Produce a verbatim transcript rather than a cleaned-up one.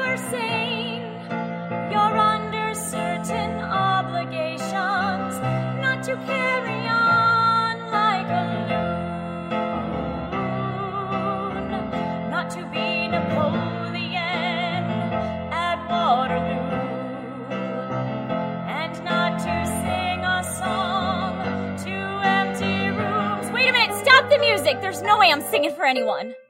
you're sane. You're under certain obligations not to carry on like a loon, not to be Napoleon at Waterloo, and not to sing a song to empty rooms. Wait a minute, stop the music! There's no way I'm singing for anyone.